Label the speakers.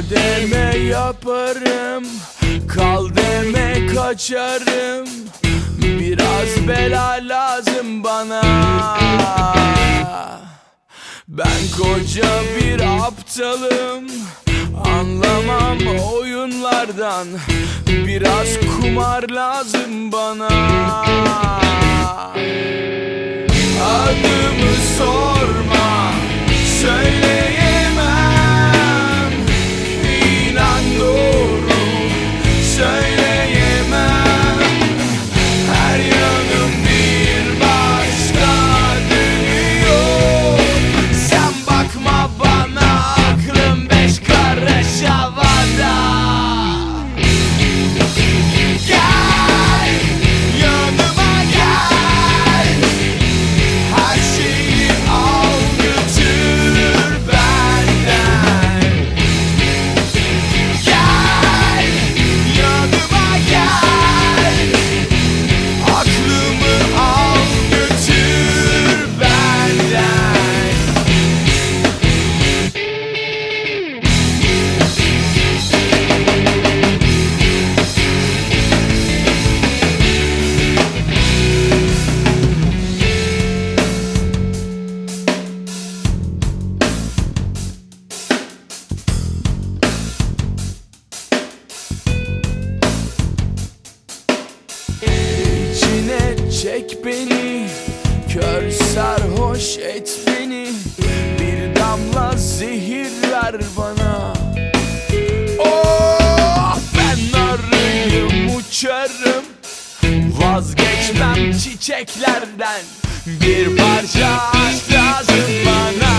Speaker 1: deme yaparım, kal deme kaçarım. Biraz bela lazım bana. Ben koca bir aptalım, anlamam oyunlardan. Biraz kumar lazım bana. Adımı sorma, söyleyemem. İnan doğru, söyleyemem. Her yanım bir başka dönüyor. Sen bakma bana, aklım 5 karış havada. Gel, yanıma gel. Her şeyi al götür benden. Gel, yanıma gel. Aklımı al götür benden. İçine çek beni, kör sarhoş et beni. Bir damla zehir ver bana. Oh, ben arıyım, uçarım, vazgeçmem çiçeklerden. Bir parça aşk lazım bana.